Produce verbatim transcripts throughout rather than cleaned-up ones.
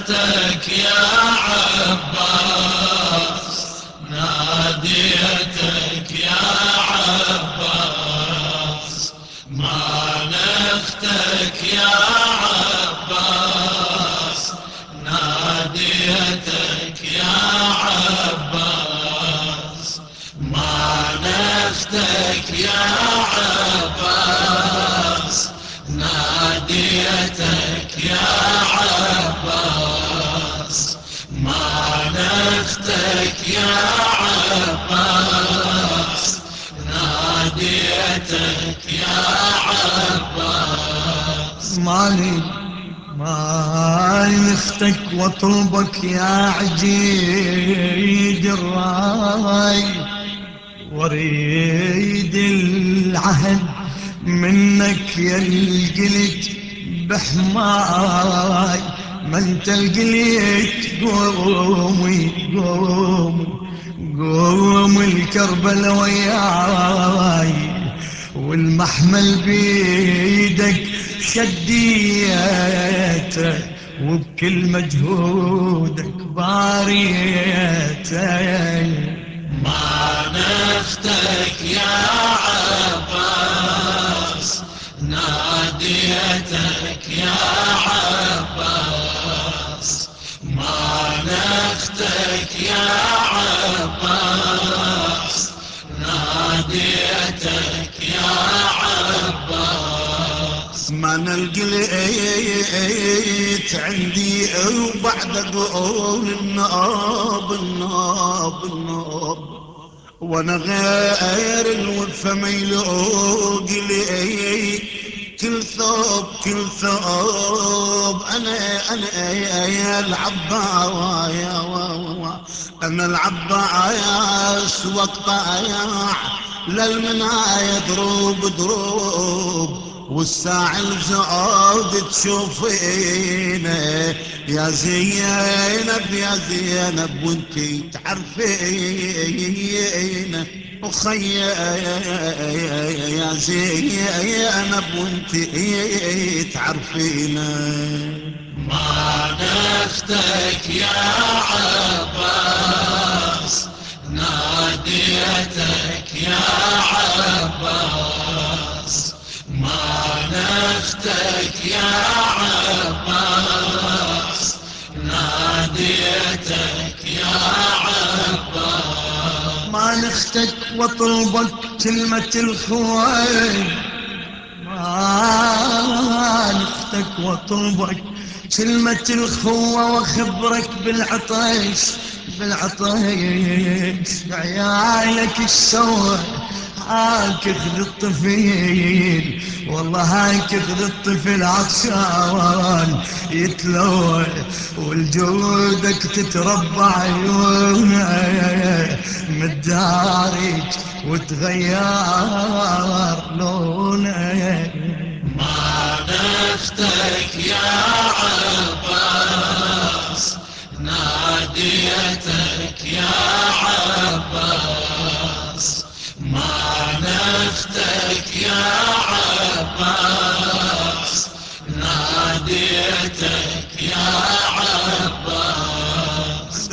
نختك يا عباس، ناديتك يا عباس، ما نختك يا عباس، ناديتك يا عباس، ما نختك يا عباس، ناديتك يا عباس، ما نختك يا عباس، ناديتك يا عباس. مالي مالي نختك واطلبك يا عجيد الراي، واريد العهد منك يا القلت بحماي، ما انت القلت قومي قومي قوم الكربلا وياي، والمحمل بيدك شديته، وبكل مجهودك باريته. ما نختك يا عباس، ناديتك يا عباس، ما نختك يا عباس، ناديتك يا عباس. ما انا لقيت عندي وبعد اقول الناب الناب الناب، وانا غير الوفا ما يلوق لي كل ثوب كل ثوب. انا انا يا العبايا انا العباس واقطع للمنايا دروب دروب، والساعة الزعود تشوفينا يا زينب يا زينب وانتي تعرفينا، وخي يا زينب وانتي تعرفينا. ما نختك يا عباس، ناديتك يا عباس، ما نختك يا عباس، ناديتك يا عباس. ما نختك واطلبك كلمة الخوي، ما نختك واطلبك كلمة الخوة، واخبرك بالعطش بالعطش عيالك الشوى، هاك اخذ الطفيل والله هاك اخذ الطفل عطشان يتلوى، والجودك تتربى عيونه متدارج وتغير لونه. ما نختك يا عباس، ناديتك يا عباس، ما نختك يا عباس، ناديتك يا عباس.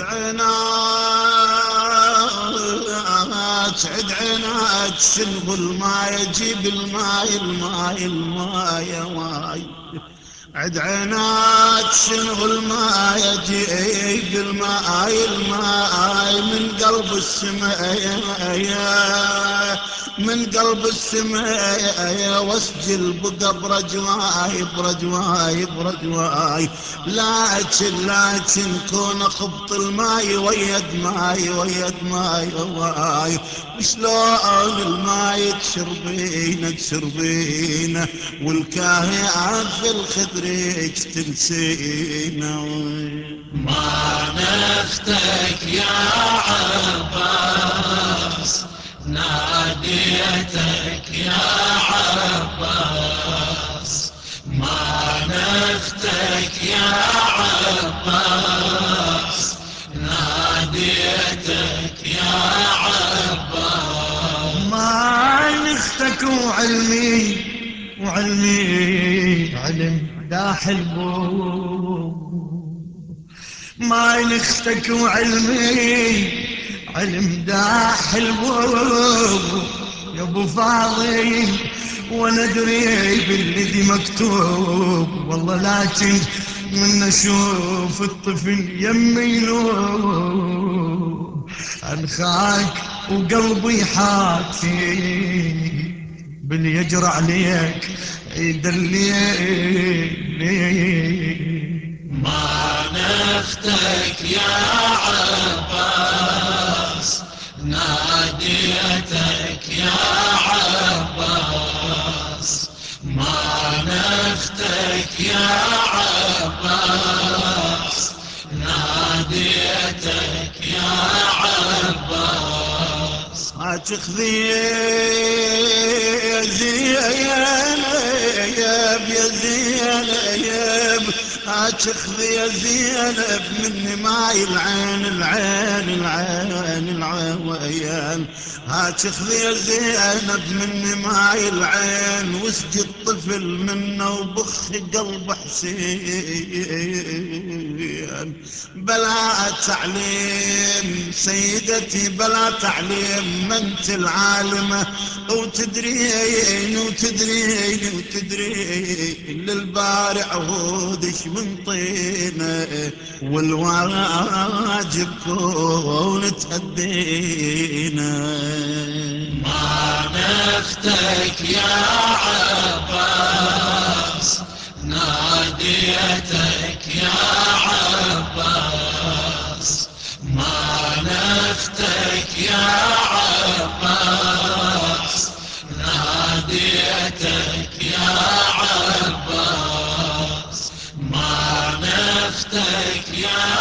عينات عد عينات سلب الماي جيب الماي الماي الماي ماي، عد عينات شنو الماي جيب الماي الماي من قلب السماء من قلب السماء، واسجل بقى برجواي برجواي برجواي، لكن لكن كون خبط الماي ويد ماي ويد ماي واي، وشلون الماي تشربينه تشربينه والكاهيات في الخدريج تنسينا. ما نختك يا عباس، ناديتك يا عباس، ما نختك يا عباس، ناديتك يا عباس. ما نختك وعلمي وعلمي علم داحل بو، ما نختك وعلمي علم داح البوب يا ابو فاضي، وانا ادري بالذي مكتوب والله، لكن من اشوف الطفل يمي يلوب انخاك وقلبي حاتي باللي يجرى عليك عيد الليل. ما نفتك يا عباس، ناديتك يا عباس، ما نفتك يا عباس، ناديتك يا عباس. ما تخذي يا زينب يا زينب، ما تخذي يا زينب مني ماي العين العين العين العين، ها تخذي يا زينب مني ماي العين، واسقي الطفل منه وبخ قلب حسين. بلا تعليم سيدتي بلا تعليم، ما انت العالمة وتدرين وتدرين وتدرين، للبارع عهودش من طينه والواجب كون تهدينا. ما نفتك يا عباس، ناديتك يا عباس، ما نفتك يا عباس، ناديتك يا عباس، ما نفتك يا